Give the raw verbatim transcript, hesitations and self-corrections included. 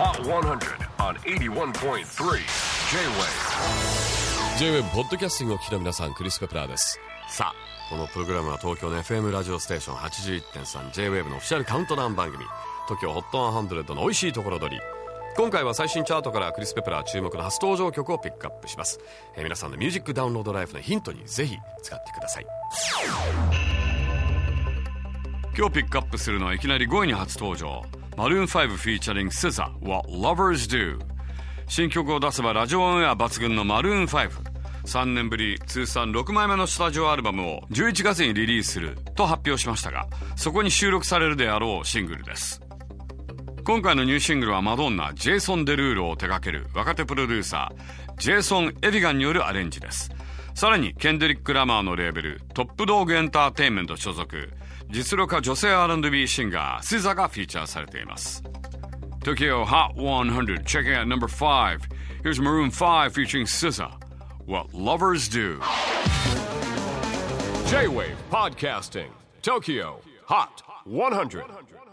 Hot one hundred on eighty-one point three J-Wave J-Wave ポッドキャスティングをお聞きの皆さん、クリス・ペプラーです。さあ、このプログラムは東京の エフエム ラジオステーション はちじゅういってんさん J-Wave のオフィシャルカウントダウン番組 トキオ ホットハンドレッド の美味しいところ取り。今回は最新チャートからクリス・ペプラー注目の初登場曲をピックアップします。えー、皆さんのミュージックダウンロードライフのヒントにぜひ使ってください。 今日ピックアップするのはいきなりごいに初登場、マルーンファイブフィーチャリング シザー What Lovers Do。 新曲を出せばラジオオンエア抜群のマルーンファイブ、さんねんぶり通算ろくまいめのスタジオアルバムをじゅういちがつにリリースすると発表しましたが、そこに収録されるであろうシングルです。今回のニューシングルはマドンナ、ジェイソン・デルーロを手掛ける若手プロデューサージェイソン・エビガンによるアレンジです。さらにケンドリック・ラマーのレーベルトップドーグエンターテインメント所属、実力派女性 アールアンドビー シンガーシザがフィーチャーされています。 Tokyo Hot one hundred, checking out number five. Here's Maroon five featuringシザ What Lovers Do. J-Wave Podcasting Tokyo Hot one hundred.